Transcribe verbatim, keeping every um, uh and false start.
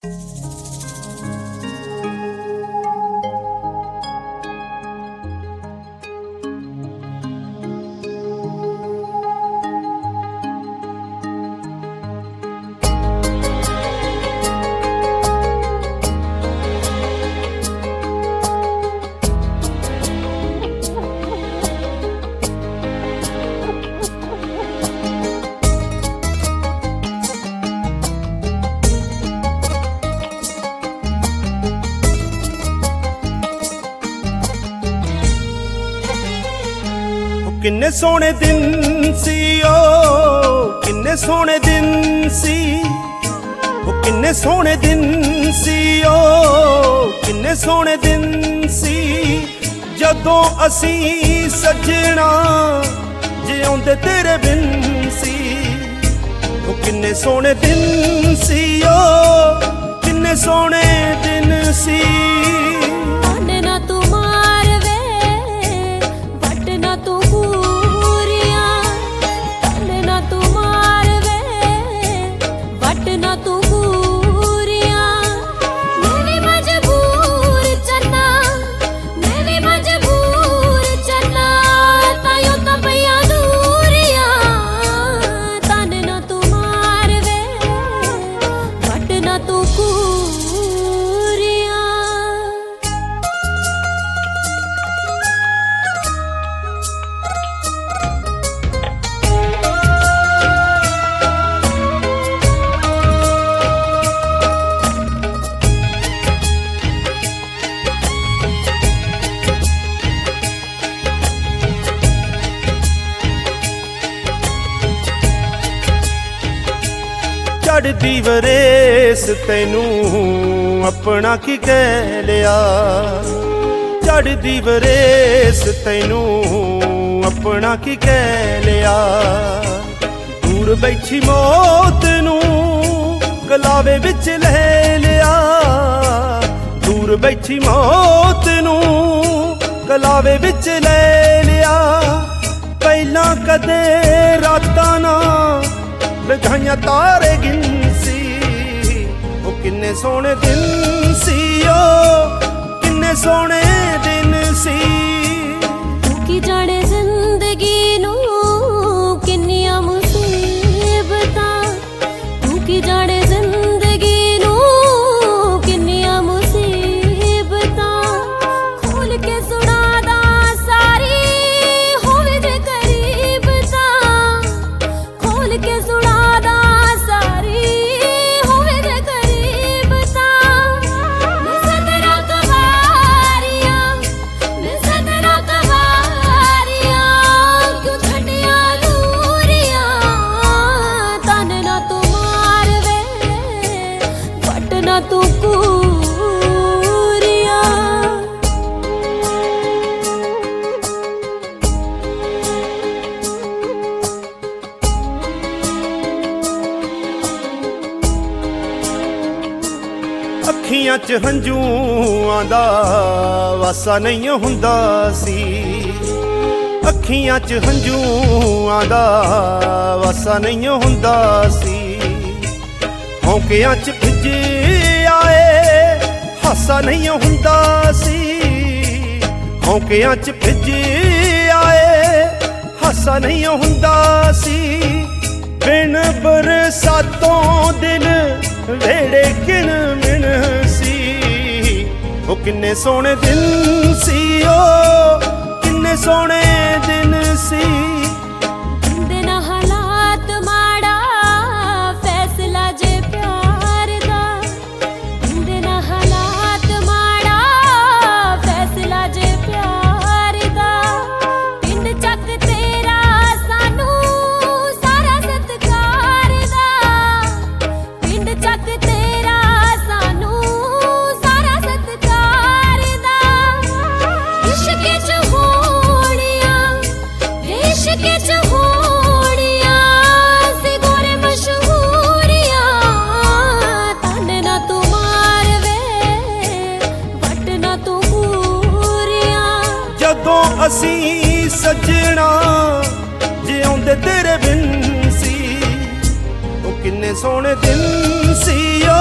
किन्ने सोने दिन सी ओ किन्ने सोने दिन सी ओ किन्ने सोने दिन सी ओ किन्ने सोने दिन सी जदों असी सजना जिउंदे तेरे बिन सी। ओ किन्ने सोने दिन सी ओ किन्ने सोने दिन सी। चढ़दी वरेस तैनू अपना की कह लिया। चढ़दी वरेस तैनू अपना की कह लिया। दूर बैठी मौत नू गलावे विच ले लिया। दूर बैठी मौत नू गलावे विच ले लिया। पहला कदे रातां ना लगाइया तारे गिनसी। ओ किन्ने सोने दिन सी ओ किन्ने सोने दिन सी। तू की जाने जिंदगी नू किन्नियां मुसीबतां। तू की जाने जिंदगी नू किन्नियां मुसीबतां। खोल के सुना दा सारी होवे जे करीब तां। खोल के सुना तू कूरिया। अखियां च हंझूआं दा वासा नहीं हुंदा सी। अखियां च हंझूआं दा वासा नहीं हुंदा सी। हौंकियां च भिजे हासा नहीं हुंदा सी। हौंकियां च भिजे आए हासा नहीं हुंदा सी। बिन बरसातों दिल वेड़े किन मिन सी। ओ किन्ने सोने दिन सी ओ किन्ने सोने दिन सी। असी सजना जिउंदे तेरे बिन सी। ओ किन्ने सोने दिन सी ओ